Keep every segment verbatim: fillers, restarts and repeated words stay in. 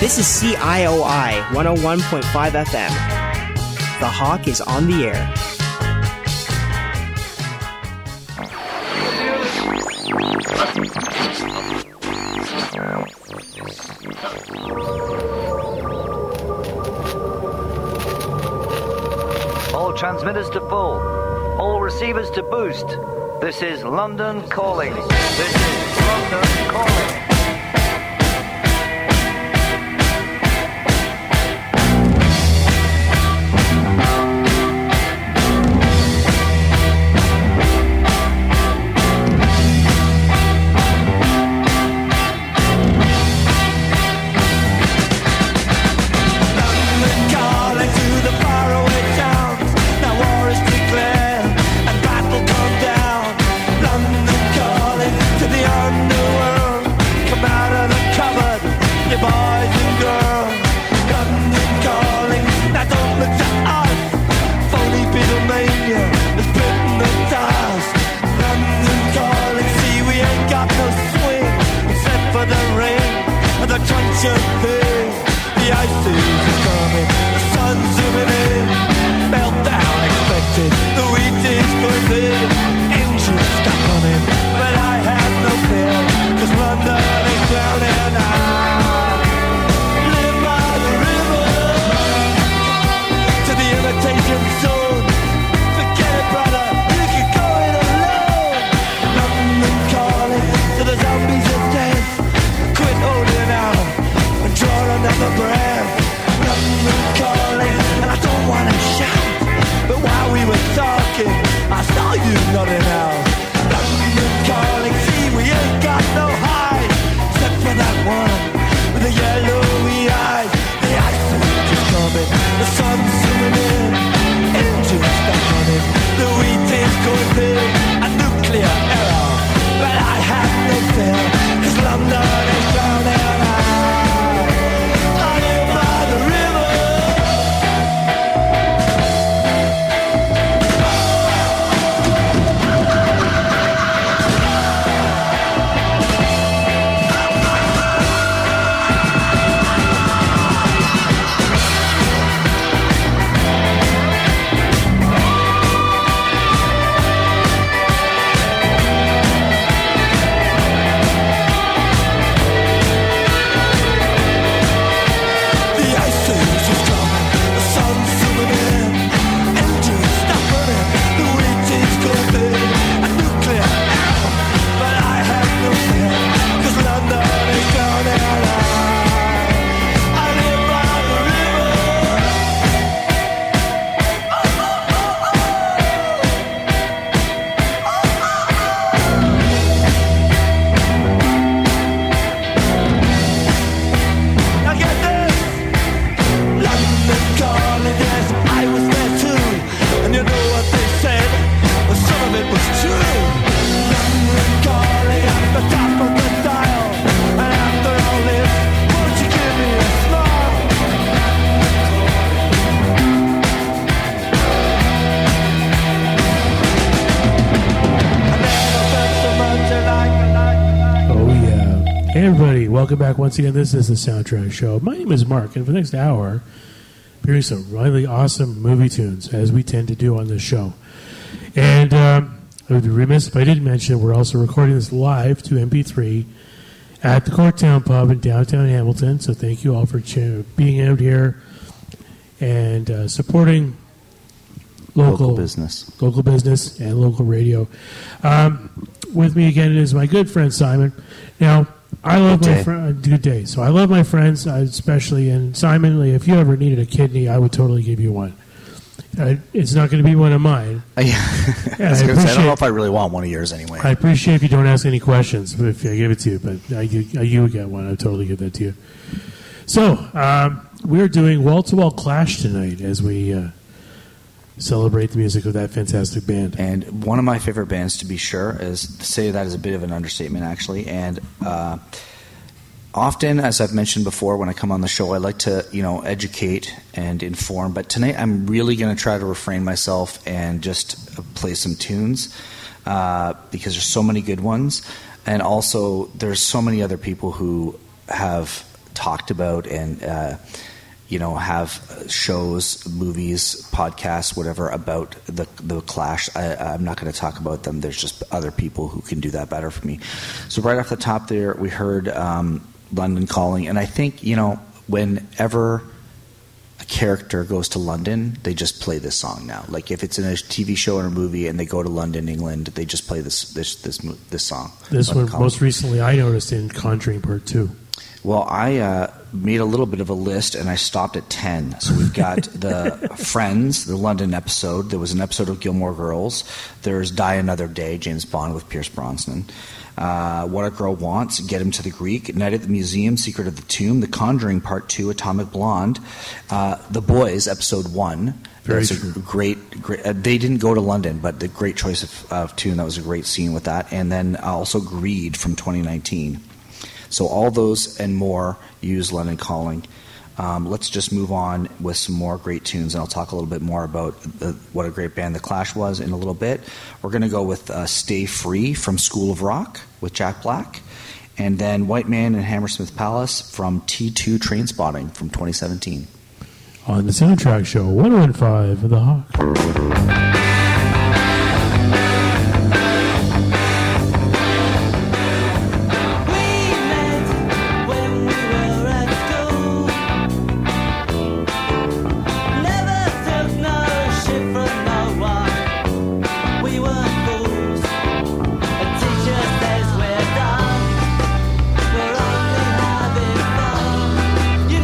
This is C I O I one oh one point five F M. The Hawk is on the air. All transmitters to full. All receivers to boost. This is London Calling. This is London Calling. Welcome back once again. This is the Soundtrack Show. My name is Mark, and for the next hour, here's some really awesome movie tunes, as we tend to do on this show. And um, I would be remiss if I didn't mention we're also recording this live to M P three at the Corktown Pub in downtown Hamilton. So thank you all for ch- being out here and uh, supporting local, local business, local business, and local radio. Um, with me again is my good friend Simon. Now, I love good my day. friend. Good day. So I love my friends, uh, especially. And Simon, like, if you ever needed a kidney, I would totally give you one. Uh, it's not going to be one of mine. Uh, yeah. I, I, say, I don't know if I really want one of yours anyway. I appreciate if you don't ask any questions if I give it to you, but I, I, you would get one. I'd totally give that to you. So um, we're doing Wall to Wall Clash tonight as we uh, celebrate the music of that fantastic band. And one of my favorite bands, to be sure, is to say that is a bit of an understatement, actually. And uh, often, as I've mentioned before, when I come on the show, I like to, you know, educate and inform. But tonight, I'm really going to try to refrain myself and just play some tunes uh, because there's so many good ones, and also there's so many other people who have talked about and uh, you know have shows, movies, podcasts, whatever about the the Clash. I, I'm not going to talk about them. There's just other people who can do that better for me. So right off the top there, we heard um, London Calling, and I think you know whenever a character goes to London, they just play this song now. Like if it's in a T V show or a movie and they go to London, England, they just play this this this this song. This one, most recently, I noticed in Conjuring Part Two. Well, I uh, made a little bit of a list and I stopped at ten. So we've got the Friends, the London episode. There was an episode of Gilmore Girls. There's Die Another Day, James Bond with Pierce Brosnan. Uh, What a Girl Wants, Get Him to the Greek, Night at the Museum, Secret of the Tomb, The Conjuring Part two, Atomic Blonde, uh, The Boys, Episode one. Very That's true. a great, great uh, they didn't go to London, but the great choice of, of tune. That was a great scene with that. And then also Greed from twenty nineteen. So all those and more use London Calling. Um, let's just move on with some more great tunes, and I'll talk a little bit more about the, what a great band The Clash was in a little bit. We're going to go with uh, Stay Free from School of Rock with Jack Black, and then White Man and Hammersmith Palace from T two Trainspotting from twenty seventeen. On the Soundtrack Show, one oh one five The Hawk.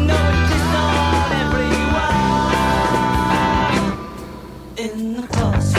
In the cross.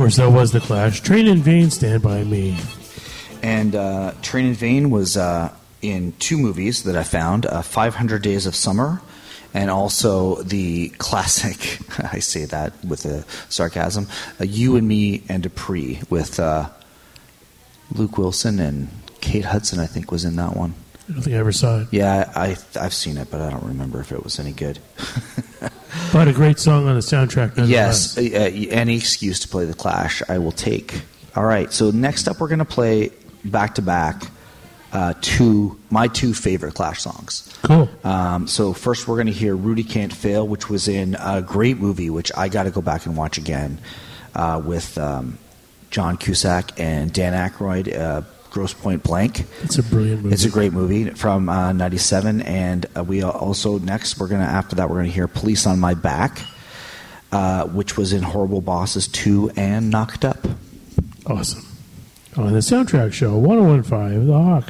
course, that was The Clash. Train in Vain, Stand By Me. And uh, Train in Vain was uh, in two movies that I found, uh, five hundred Days of Summer, and also the classic, I say that with a sarcasm, uh, You and Me and Dupree with uh, Luke Wilson and Kate Hudson, I think, was in that one. I don't think I ever saw it. Yeah, I, I've seen it, but I don't remember if it was any good. But a great song on the soundtrack. Yes, uh, any excuse to play The Clash, I will take. All right, so next up we're going to play back-to-back uh, two, my two favorite Clash songs. Cool. Um, so first we're going to hear Rudy Can't Fail, which was in a great movie, which I got to go back and watch again, uh, with um, John Cusack and Dan Aykroyd, uh, Grosse Pointe Blank. It's a brilliant movie. It's a great movie from uh, ninety-seven, and uh, we also next we're gonna after that we're gonna hear Police on My Back, uh, which was in Horrible Bosses two and Knocked Up. Awesome. On the soundtrack show, one oh one point five, The Hawk.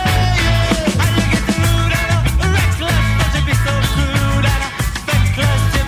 Class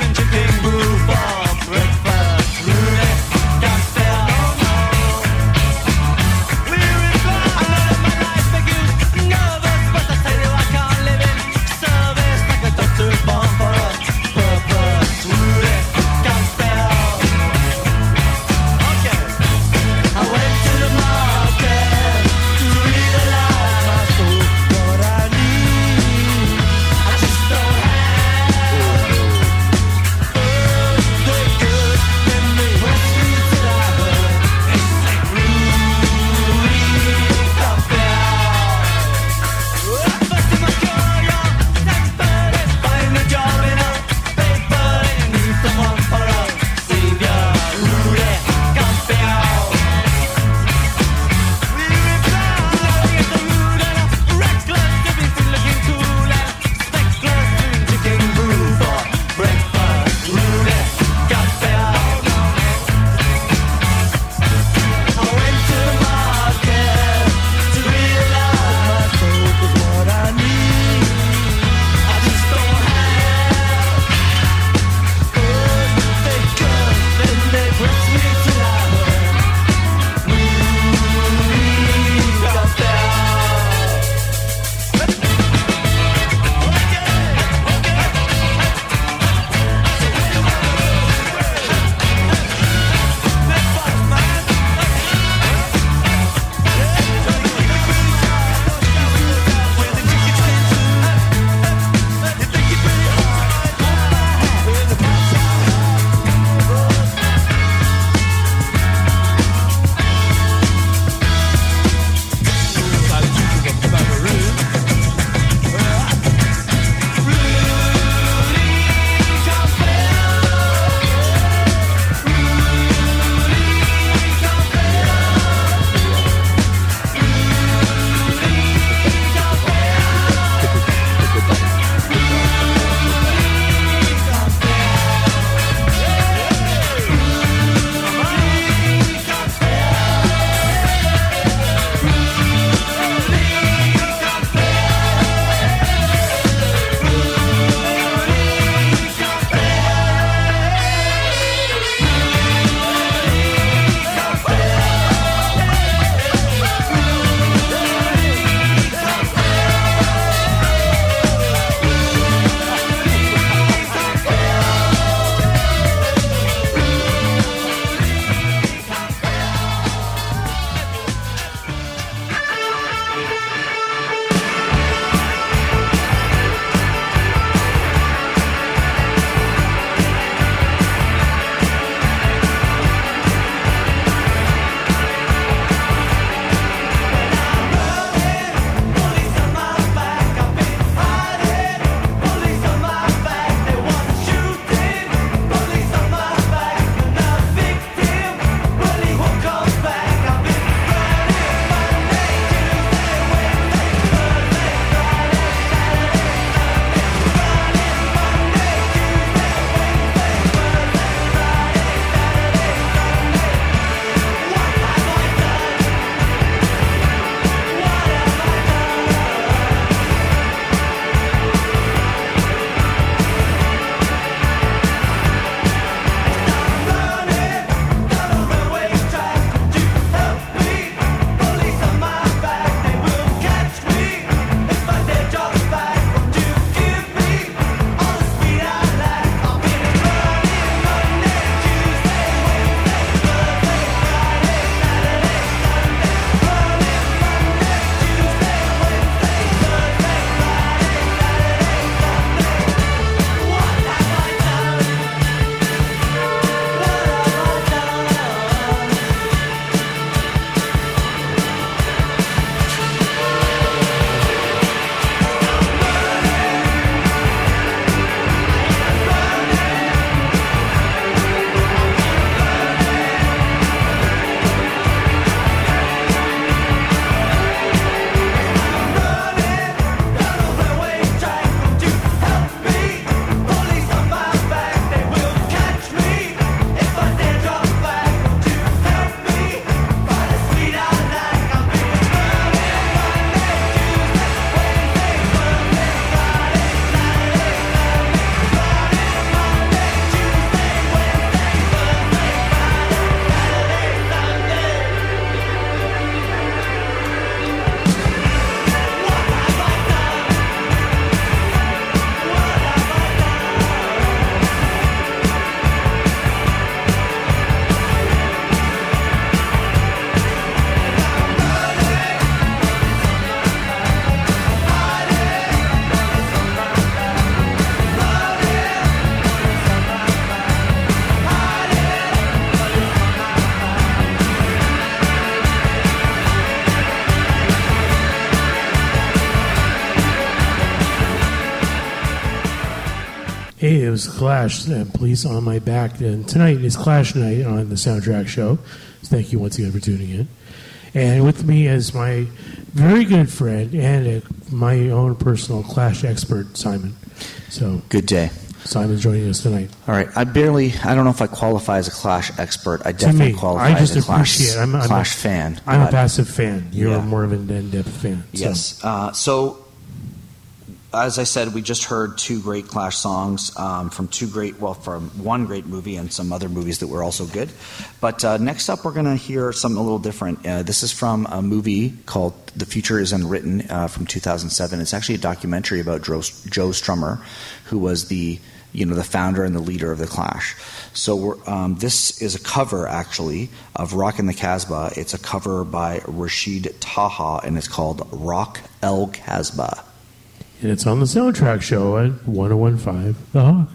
Hey, it was Clash, uh, Police on My Back. And tonight is Clash night on the Soundtrack Show. So thank you once again for tuning in. And with me is my very good friend and uh, my own personal Clash expert, Simon. So Good day. Simon's joining us tonight. All right. I barely, I don't know if I qualify as a Clash expert. I definitely me, qualify I just as a Clash, appreciate it. I'm, I'm Clash a, fan. I'm a but- passive fan. You're Yeah. more of an in-depth fan. So. Yes. Uh, so, as I said, we just heard two great Clash songs um, from two great, well, from one great movie and some other movies that were also good. But uh, next up, we're going to hear something a little different. Uh, this is from a movie called The Future is Unwritten uh, from two thousand seven. It's actually a documentary about Joe, Joe Strummer, who was the you know the founder and the leader of the Clash. So we're, um, this is a cover, actually, of Rockin' the Casbah. It's a cover by Rashid Taha, and it's called Rock El Casbah. And it's on the Soundtrack Show at one oh one point five The Hawk.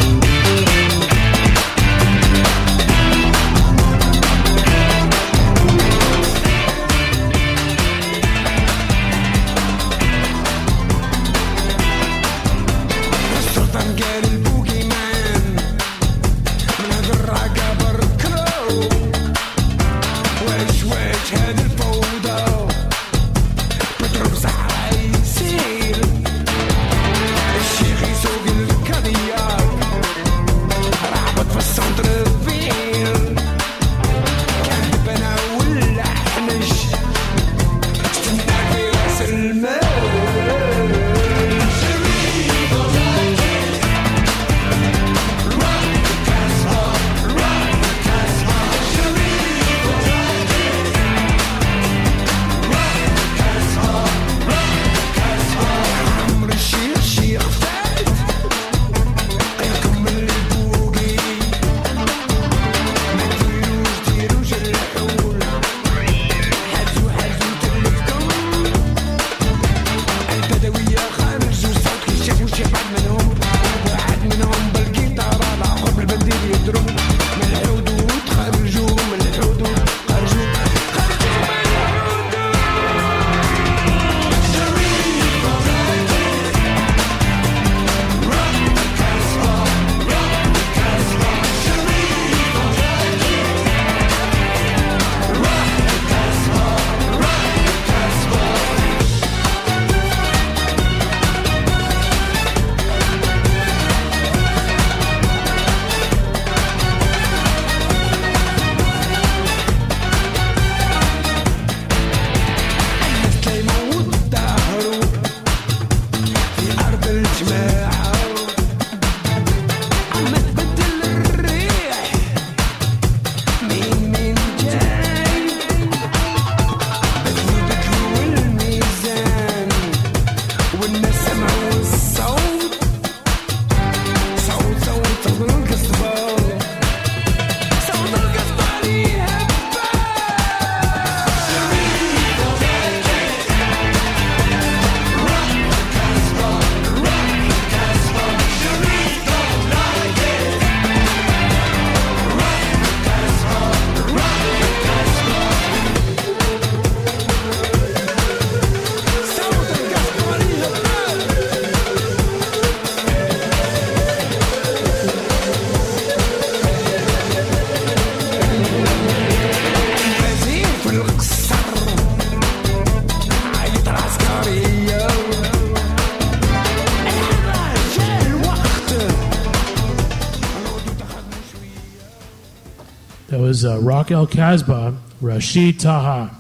That was uh, Rock El Casbah, Rashid Taha.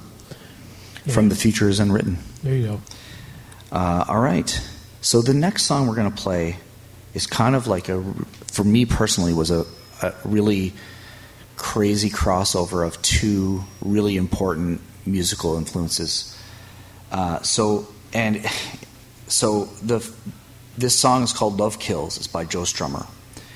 From The Future is Unwritten. There you go. Uh, all right. So the next song we're going to play is kind of like a, for me personally, was a, a really crazy crossover of two really important musical influences. Uh, so and so the this song is called Love Kills. It's by Joe Strummer.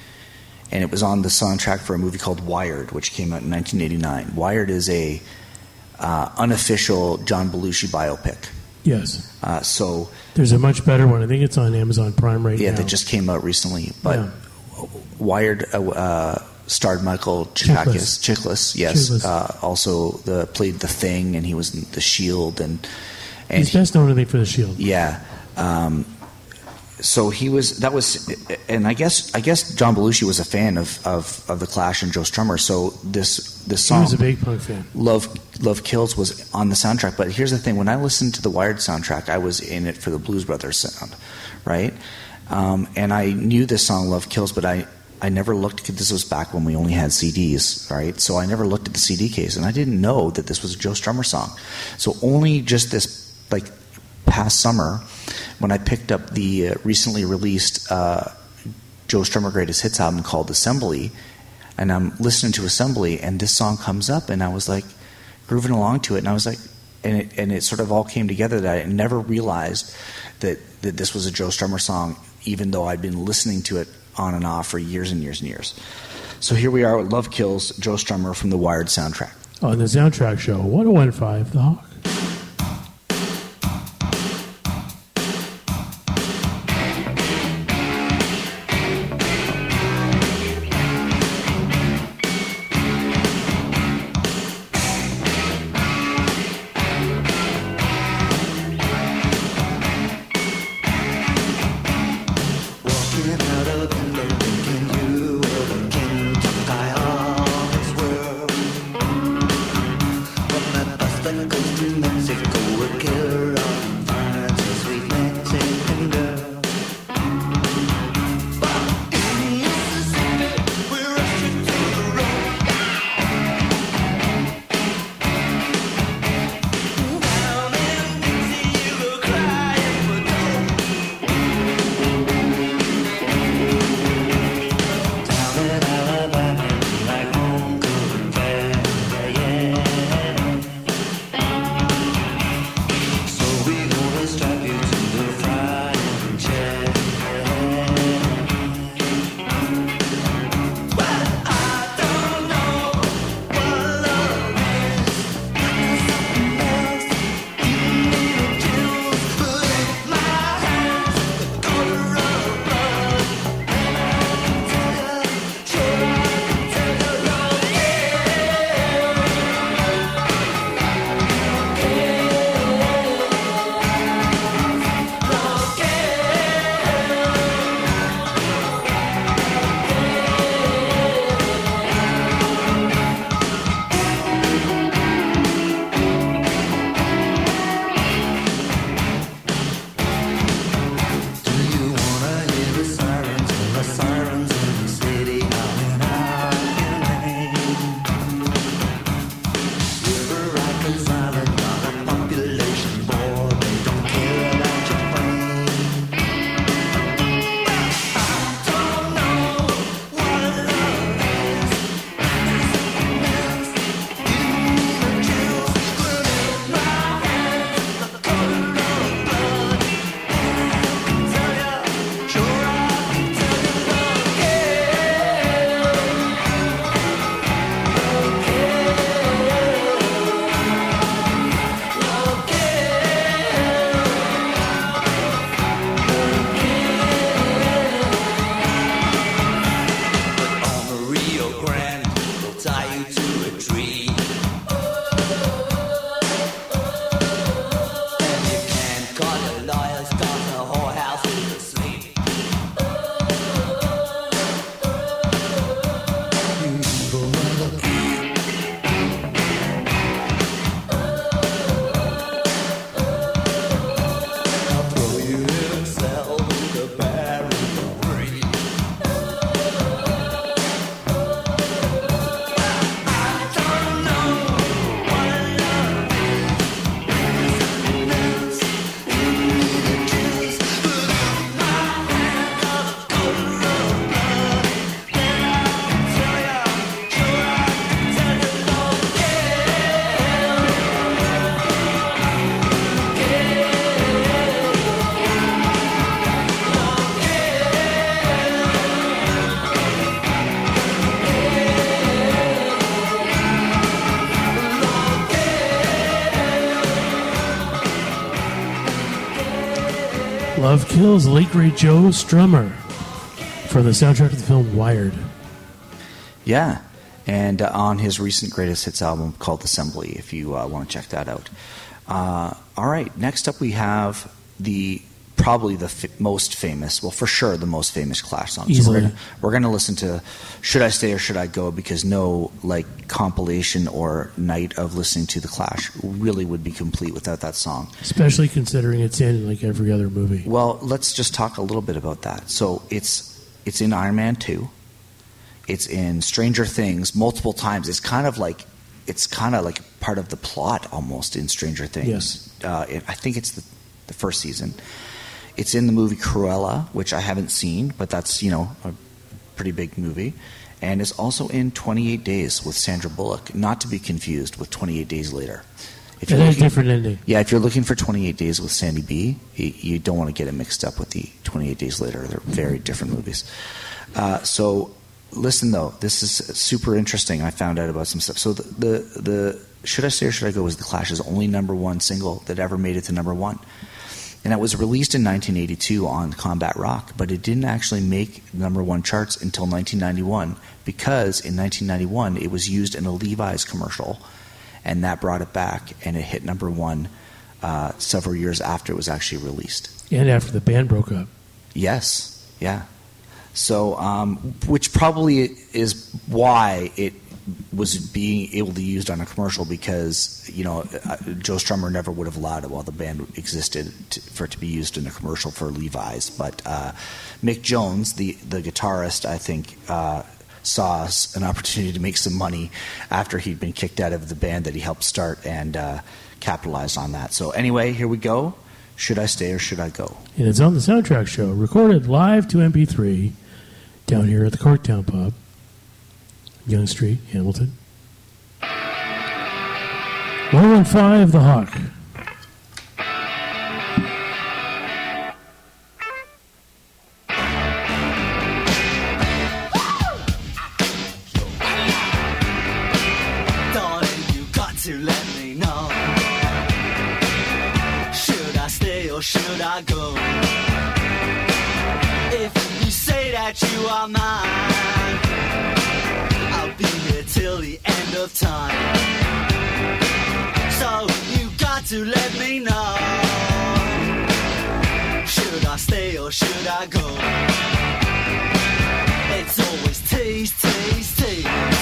And it was on the soundtrack for a movie called Wired, which came out in nineteen eighty-nine. Wired is a uh, unofficial John Belushi biopic. Yes. Uh, so there's a much better one. I think it's on Amazon Prime right yeah, now. that just came out recently. But Yeah. Wired uh, uh, starred Michael Chikakis. Chiklis, yes. Chiklis. Uh, also the, played The Thing, and he was in The Shield. And, and He's best known, I think, for The Shield. Yeah. Um, so he was that was, and I guess I guess John Belushi was a fan of, of, of the Clash and Joe Strummer. So this this song, he was a big punk fan. Love Love Kills was on the soundtrack. But here's the thing: when I listened to the Wired soundtrack, I was in it for the Blues Brothers sound, right? Um, and I knew this song Love Kills, but I. I never looked, this was back when we only had C Ds, right? So I never looked at the C D case, and I didn't know that this was a Joe Strummer song. So only just this, like, past summer, when I picked up the uh, recently released uh, Joe Strummer Greatest Hits album called Assembly, and I'm listening to Assembly, and this song comes up, and I was, like, grooving along to it, and I was like, and it, and it sort of all came together that I never realized that, that this was a Joe Strummer song, even though I'd been listening to it on and off for years and years and years. So here we are with Love Kills, Joe Strummer from the Wired soundtrack. On the soundtrack show, one oh one point five The Hawk. Love Kills, late great Joe Strummer from the soundtrack of the film Wired. Yeah, and uh, on his recent greatest hits album called Assembly, if you uh, want to check that out. Uh, all right, next up we have the probably the f- most famous, well, for sure, the most famous Clash song. Easily. So we're gonna, we're gonna listen to "Should I Stay or Should I Go?" because no like compilation or night of listening to the Clash really would be complete without that song. Especially considering it's in like every other movie. Well, let's just talk a little bit about that. So it's it's in Iron Man two. It's in Stranger Things multiple times. It's kind of like it's kind of like part of the plot almost in Stranger Things. Yes. Uh, it, I think it's the the first season. It's in the movie Cruella, which I haven't seen, but that's, you know, a pretty big movie. And it's also in twenty-eight days with Sandra Bullock, not to be confused with twenty-eight days later. If It you're has a looking- different ending. Yeah, if you're looking for twenty-eight days with Sandy B, you, you don't want to get it mixed up with the twenty-eight days later. They're very different movies. Uh, so listen, though, this is super interesting. I found out about some stuff. So the, the, the Should I Stay or Should I Go was the Clash's only number one single that ever made it to number one. And it was released in nineteen eighty-two on Combat Rock, but it didn't actually make number one charts until nineteen ninety-one because in nineteen ninety-one it was used in a Levi's commercial, and that brought it back, and it hit number one uh, several years after it was actually released. And after the band broke up. Yes, yeah. So, um, which probably is why it was being able to be used on a commercial because, you know, uh, Joe Strummer never would have allowed it while the band existed to, for it to be used in a commercial for Levi's. But uh, Mick Jones, the, the guitarist, I think, uh, saw us an opportunity to make some money after he'd been kicked out of the band that he helped start and uh, capitalized on that. So anyway, here we go. Should I Stay or Should I Go? And it's on the Soundtrack Show, recorded live to M P three down here at the Corktown Pub, Yonge Street, Hamilton. one one five The Hawk. Darling, you got to let me know. Should I stay or should I go? If you say that you are mine, I'll be here till the end of time. So you got to let me know. Should I stay or should I go? It's always tease, tease, tease.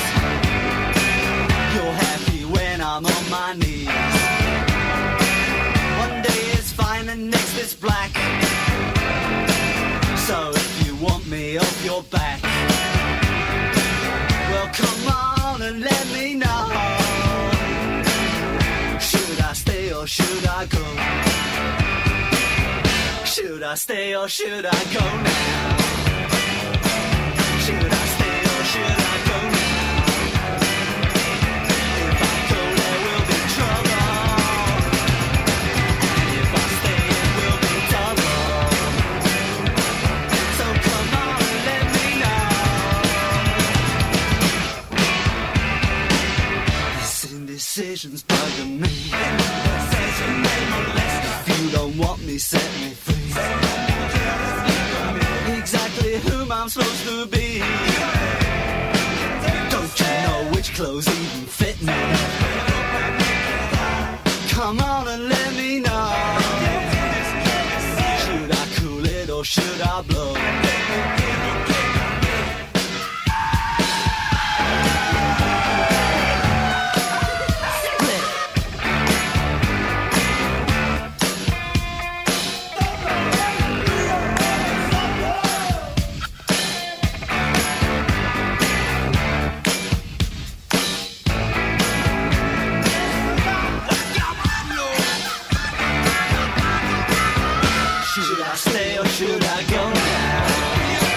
You're happy when I'm on my knees. One day it's fine and next it's black. So if you want me off your back, well come on and let me know. Should I stay or should I go? Should I stay or should I go now? Should I stay or should I go now? If I go there will be trouble, and if I stay it will be double. So come on and let me know. This indecision's bugging me. If you don't want me, set me free. Exactly whom I'm supposed to be. Don't you know which clothes even fit me? Come on and let me know. Should I cool it or should I blow? Should I stay or should I go now?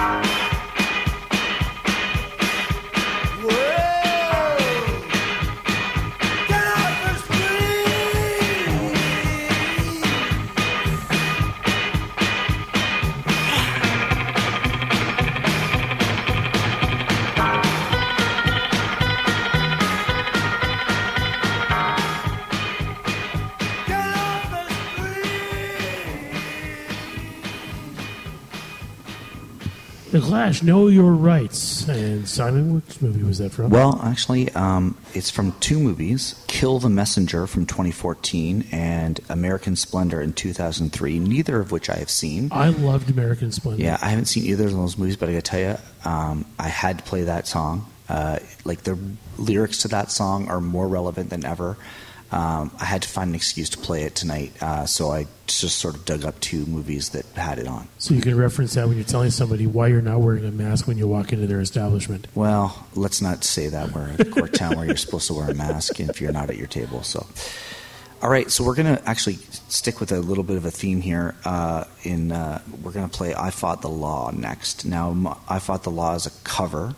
The Clash, Know Your Rights. And Simon, which movie was that from? Well, actually, um, it's from two movies, Kill the Messenger from twenty fourteen and American Splendor in two thousand three, neither of which I have seen. I loved American Splendor. Yeah, I haven't seen either of those movies, but I gotta tell you, um, I had to play that song. Uh, like, the lyrics to that song are more relevant than ever. Um, I had to find an excuse to play it tonight, uh, so I just sort of dug up two movies that had it on. So you can reference that when you're telling somebody why you're not wearing a mask when you walk into their establishment. Well, let's not say that. We're a court town where you're supposed to wear a mask if you're not at your table. So, all right, so we're going to actually stick with a little bit of a theme here. Uh, in uh, we're going to play "I Fought the Law" next. Now, "I Fought the Law" is a cover.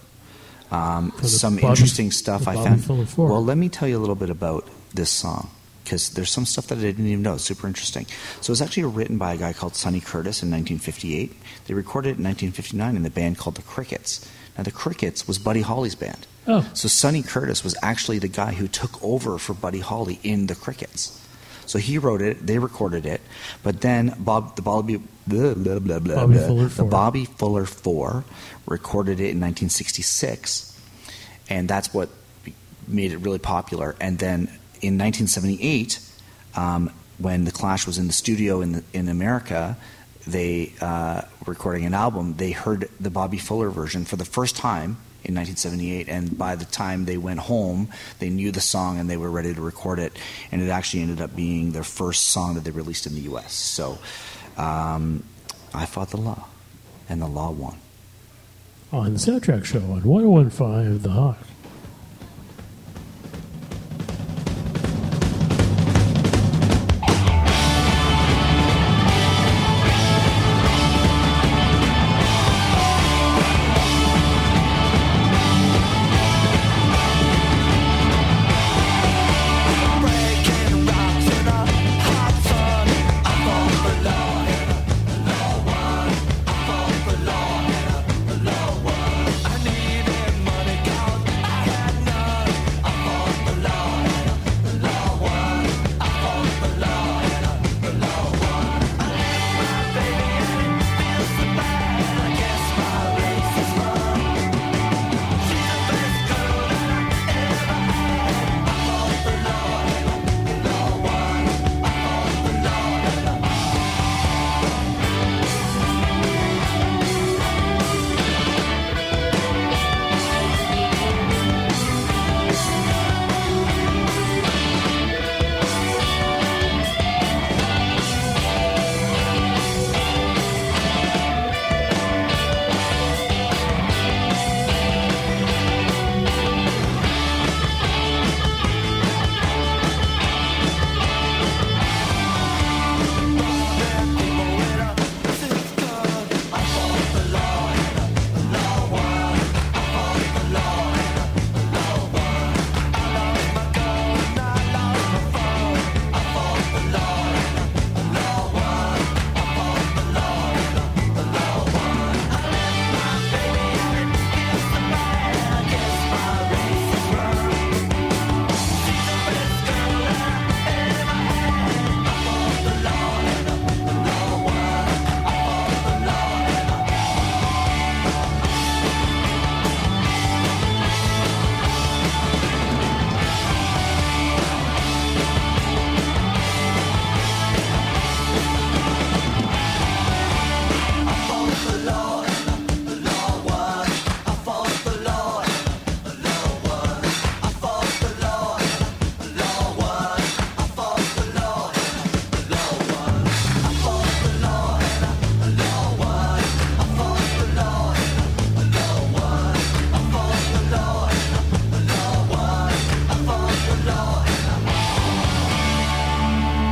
Um, some Bobby, interesting stuff I found. Fuller four. Well, let me tell you a little bit about this song, because there's some stuff that I didn't even know. It's super interesting. So it was actually written by a guy called Sonny Curtis in nineteen fifty-eight. They recorded it in nineteen fifty-nine in the band called the Crickets. Now, the Crickets was Buddy Holly's band. Oh. So Sonny Curtis was actually the guy who took over for Buddy Holly in the Crickets. So he wrote it, they recorded it, but then Bob, the Bobby, blah, blah, blah, blah, Bobby blah, Fuller the four. Bobby Fuller Four recorded it in nineteen sixty-six, and that's what made it really popular. And then in nineteen seventy-eight, um, when the Clash was in the studio in the, in America, they uh, were recording an album. They heard the Bobby Fuller version for the first time in nineteen seventy-eight, and by the time they went home, they knew the song and they were ready to record it. And it actually ended up being their first song that they released in the U S. So, um, I Fought the Law, and the law won. On the Soundtrack Show on one oh one point five The Hawk.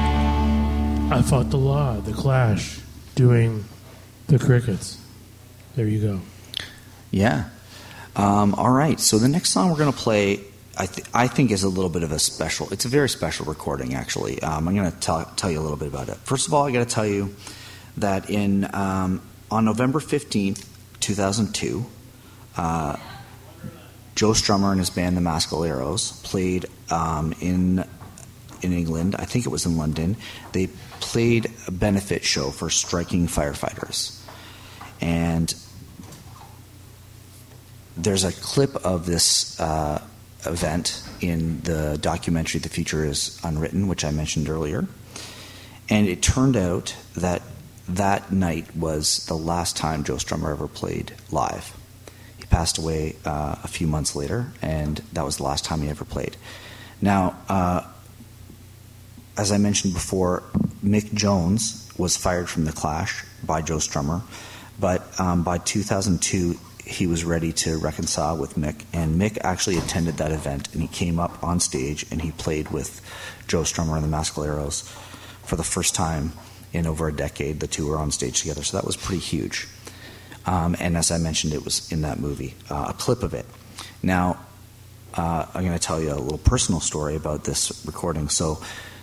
I Fought the Law, The Clash, doing the Crickets. There you go. Yeah. Um, all right. So the next song we're going to play, I, th- I think, is a little bit of a special. It's a very special recording, actually. Um, I'm going to tell tell you a little bit about it. First of all, I got to tell you that in um, on November fifteenth, two thousand two, uh, Joe Strummer and his band, the Mascaleros, played um, in in England. I think it was in London. They played a benefit show for striking firefighters, and there's a clip of this uh, event in the documentary The Future is Unwritten, which I mentioned earlier. And it turned out that that night was the last time Joe Strummer ever played live. He passed away uh, a few months later, and that was the last time he ever played. Now, uh, as I mentioned before, Mick Jones was fired from The Clash by Joe Strummer, but um, by two thousand two, he was ready to reconcile with Mick, and Mick actually attended that event, and he came up on stage and he played with Joe Strummer and the Mascaleros for the first time in over a decade. The two were on stage together, so that was pretty huge. Um, and as I mentioned, it was in that movie, uh, a clip of it. Now, uh, I'm going to tell you a little personal story about this recording. So,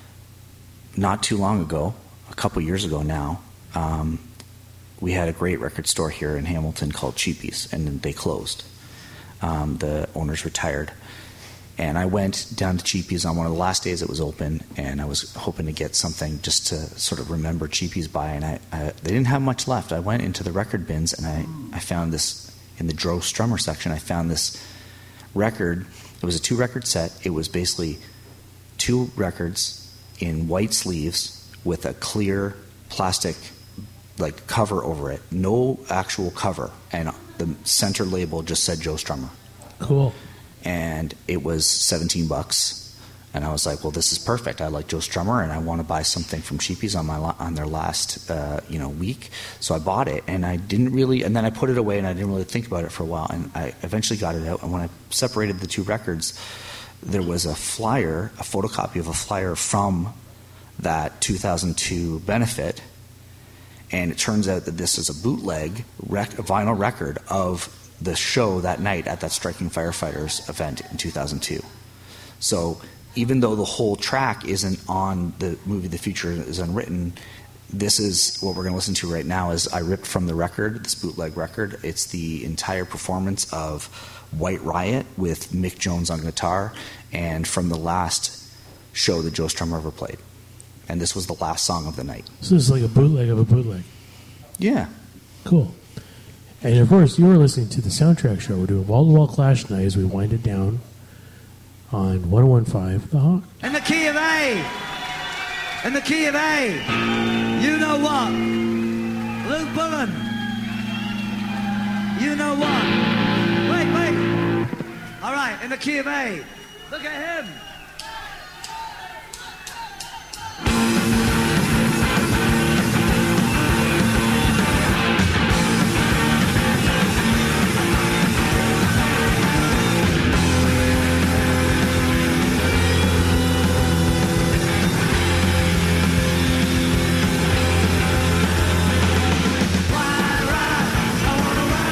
not too long ago, a couple years ago now, um, we had a great record store here in Hamilton called Cheapies, and they closed. Um, the owners retired. And I went down to Cheapies on one of the last days it was open, and I was hoping to get something just to sort of remember Cheapies by, and I, I, they didn't have much left. I went into the record bins, and I, I found this, in the Joe Strummer section, I found this record. It was a two-record set. It was basically two records in white sleeves with a clear plastic like cover over it, no actual cover, and the center label just said Joe Strummer. Cool. And it was seventeen bucks, and I was like, well, this is perfect. I like Joe Strummer, and I want to buy something from Cheapies on my on their last uh, you know week. So I bought it, and I didn't really, and then I put it away, and I didn't really think about it for a while, and I eventually got it out. And when I separated the two records, there was a flyer, a photocopy of a flyer from that two thousand two benefit. And it turns out that this is a bootleg rec- vinyl record of the show that night at that Striking Firefighters event in two thousand two. So even though the whole track isn't on the movie The Future is Unwritten, this is what we're going to listen to right now is I ripped from the record, this bootleg record. It's the entire performance of White Riot with Mick Jones on guitar, and from the last show that Joe Strummer ever played. And this was the last song of the night. So this is like a bootleg of a bootleg. Yeah. Cool. And of course, you are listening to the Soundtrack Show. We're doing wall-to-wall Clash tonight as we wind it down on one oh one point five The Hawk. In the key of A. In the key of A. You know what? Luke Bullen. You know what? Wait, wait. All right, in the key of A. Look at him.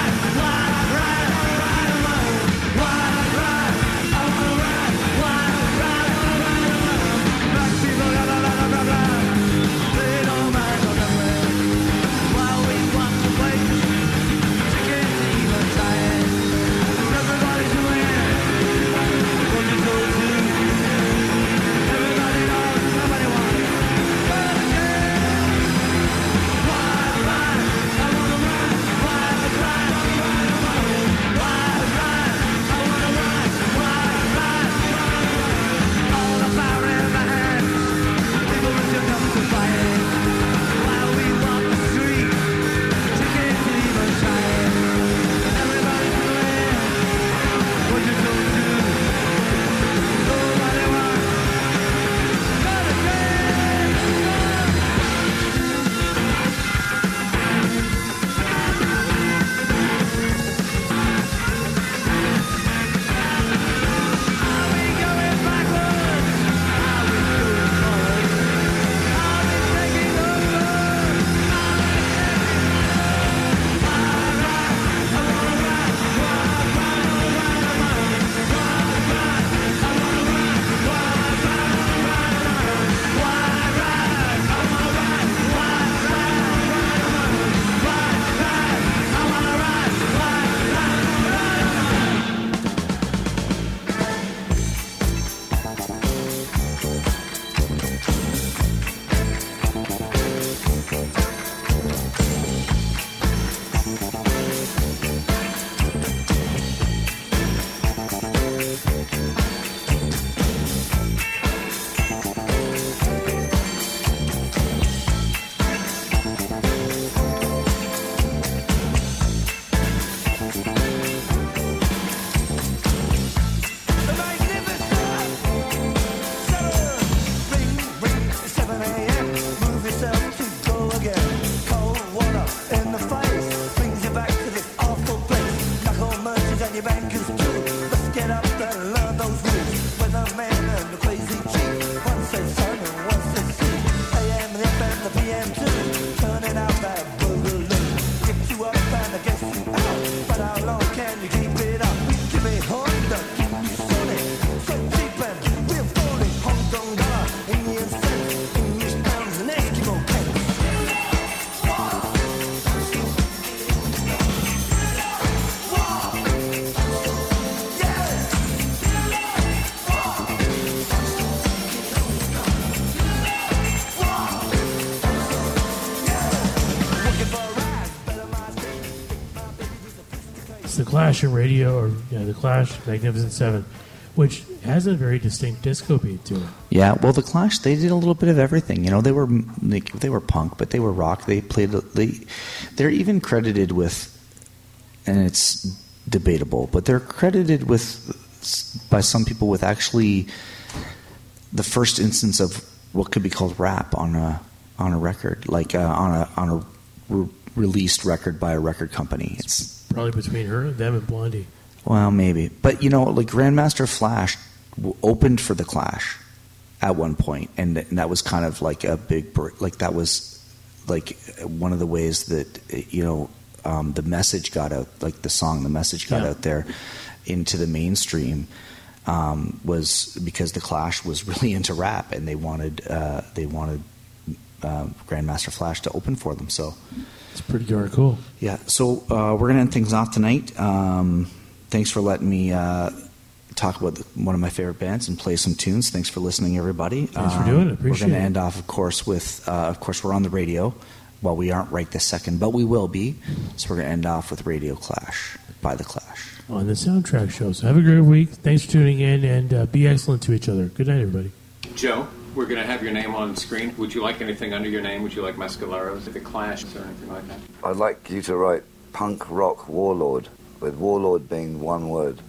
Why It's the Clash and Radio, or yeah, the Clash, Magnificent Seven, which has a very distinct disco beat to it. Yeah, well, the Clash, they did a little bit of everything. You know, they were they, they were punk, but they were rock. They played. They they're even credited with, and it's debatable, but they're credited with by some people with actually the first instance of what could be called rap on a on a record, like uh, on a on a re- released record by a record company. It's probably between her, them, and Blondie. Well, maybe, but you know, like Grandmaster Flash opened for the Clash at one point, and, th- and that was kind of like a big, like that was like one of the ways that you know um, the message got out, like the song, the message got yeah. out there into the mainstream. Um, was because the Clash was really into rap, and they wanted uh, they wanted uh, Grandmaster Flash to open for them. So it's pretty darn cool. Yeah. So uh, we're gonna end things off tonight. Um, thanks for letting me uh, talk about the, one of my favorite bands and play some tunes. Thanks for listening, everybody. Thanks um, for doing it. Appreciate we're gonna it. end off, of course, with uh, of course we're on the radio. Well, we aren't right this second, but we will be. So we're gonna end off with Radio Clash by the Clash. On the Soundtrack Show. So have a great week. Thanks for tuning in, and uh, be excellent to each other. Good night, everybody. Joe, we're going to have your name on the screen. Would you like anything under your name? Would you like Mescaleros, the Clash, or anything like that? I'd like you to write Punk Rock Warlord, with Warlord being one word.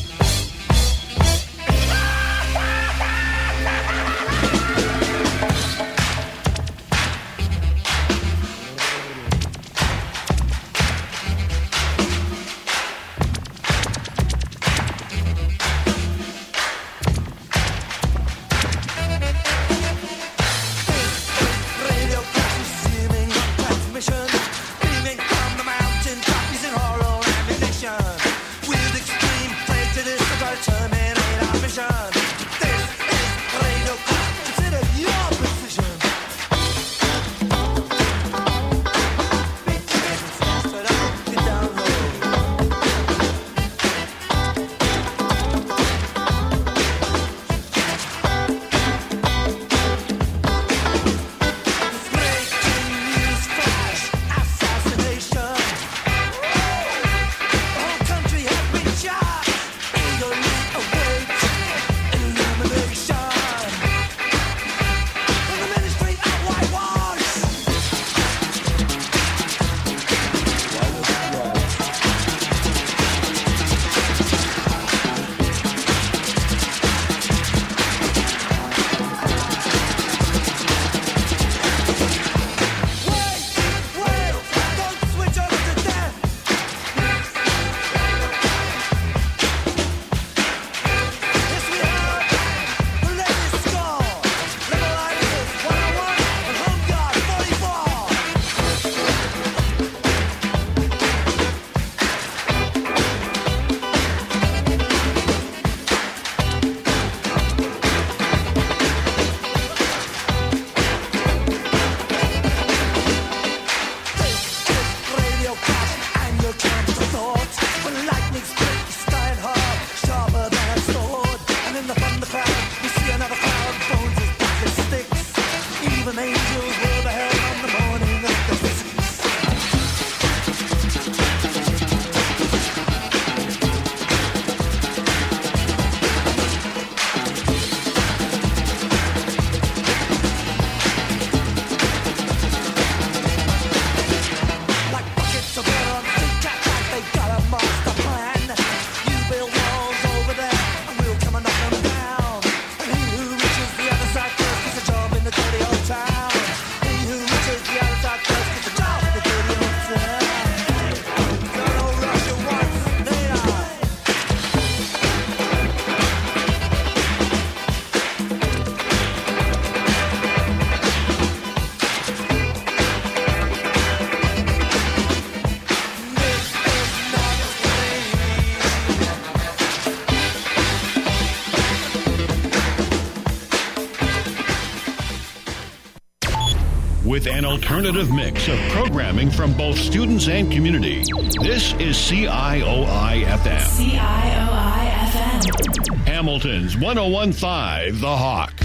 With an alternative mix of programming from both students and community. This is C I O I F M. C I O I F M. Hamilton's one oh one point five The Hawk.